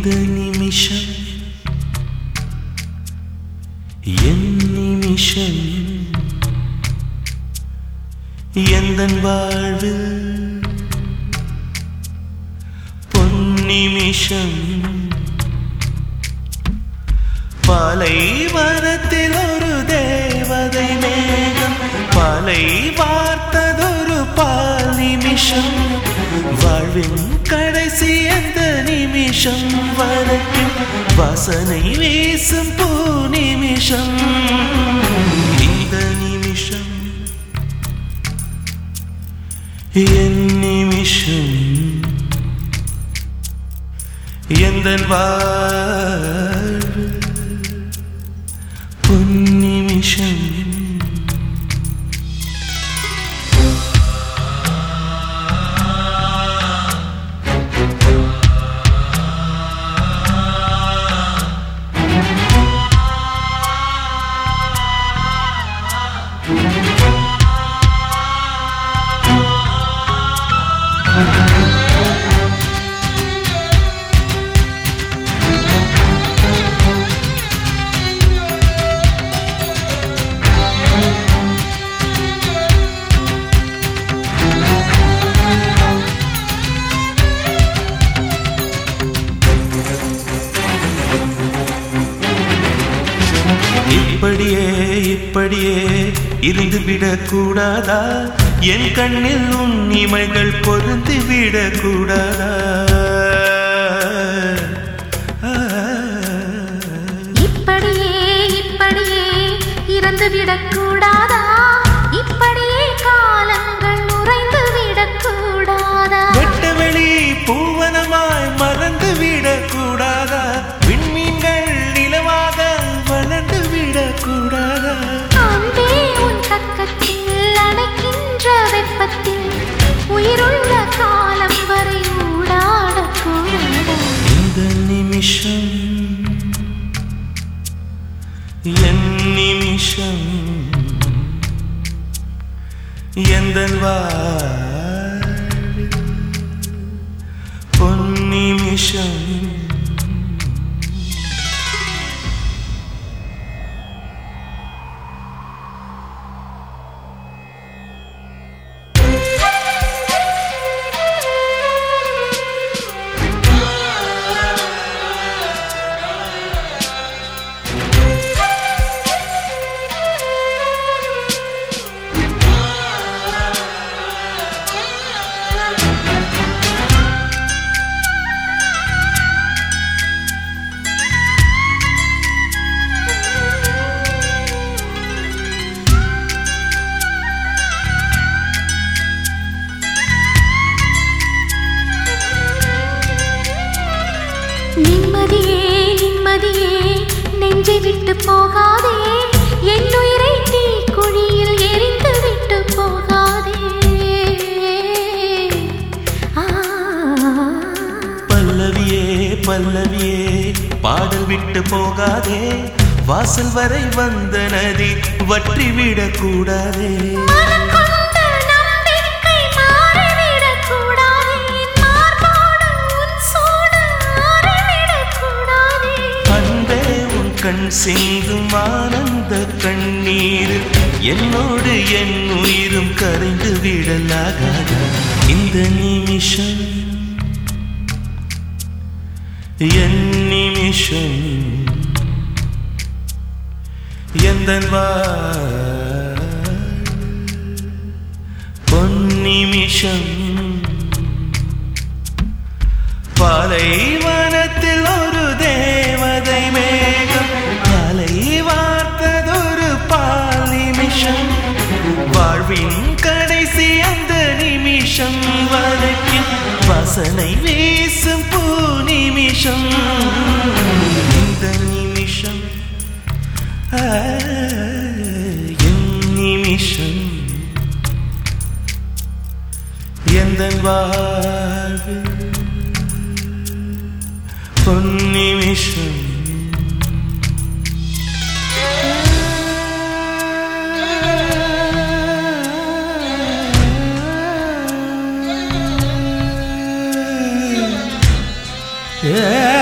இந்த நிமிஷம் என் நிமிஷம் எந்தன் வாழ்வு பொன்னிமிஷம் பாலைவனத்தில் ஒரு தேவதை மேகம் பாலை வார்த்ததொரு பால் நிமிஷம் வாழ்வின் கடைசி அந்த நிமிஷம் வரைக்கும் வாசனை வீசும் பூ நிமிஷம் இந்த நிமிஷம் என் நிமிஷம் எந்தன் வாழ்வு பொன்னிமிஷம் இப்படியே இப்படியே இருந்து விடக்கூடாதா என் கண்ணில் உன் இமைகள் பொருந்து விடக்கூடாதா இப்படியே இப்படியே இருந்து விடக்கூடாதா இப்படியே காலங்கள் உறைந்து விடக்கூடாதா வெட்டவெளி பூவனமாய் மறந்து விடக்கூடாதா விண்மீன்கள் நிலவாக வளர்ந்து விடக்கூடாதா அன்பே உன் பக்கத்தில் அணைக்கின்ற வெப்பத்தில் உயிருள்ள காலம் வரை ஊடாடக்கூடாதா இந்த நிமிஷம் என் நிமிஷம் எந்தன் வாழ்வு பொன்னிமிஷம் நிம்மதியே நிம்மதியே நெஞ்சை விட்டு போகாதே என் உயிரை தீக்குழியில் எரிந்து விட்டு போகாதே பல்லவியே பல்லவியே பாடல் விட்டு போகாதே வாசல் வரை வந்த நதி வற்றி விடக்கூடாதே கண் சிந்தும் ஆனந்த கண்ணீர் என்னோடு என் உயிரும் கரைந்து விடலாகாத இந்த நிமிஷம் என் நிமிஷம் எந்தன் வாழ்வு பொன்னிமிஷம் பாலைவனத்தில் ஒரு தேவதை மேகம் பாலை வார்த்ததொரு பால் நிமிஷம் வாழ்வின் கடைசி அந்த நிமிஷம் வரைக்கும் வாசனை வீசும் பூ நிமிஷம் இந்த நிமிஷம் என் நிமிஷம் எந்தன் வாழ்வு பொன்னிமிஷம் Yeah.